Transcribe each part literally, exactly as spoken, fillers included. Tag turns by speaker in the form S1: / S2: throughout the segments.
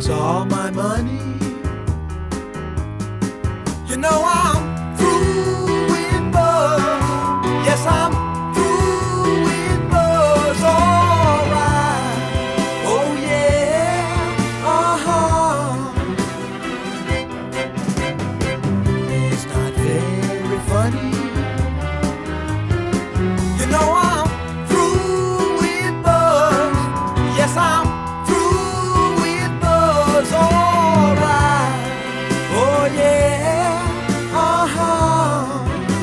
S1: was all my money. You know I'm through with Buzz. Yes, I'm through with Buzz. All right. Oh yeah. Uh-huh. It's not very funny. You know I'm through with Buzz. Yes, I'm through with Buzz. All right. Oh yeah. Uh-huh.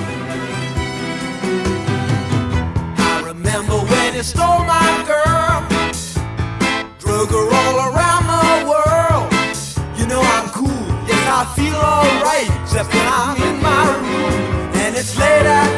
S1: I remember when he stole my girl, drug her all around the world. You know I'm cool. Yes, I feel alright, except when I'm in my room and it's late at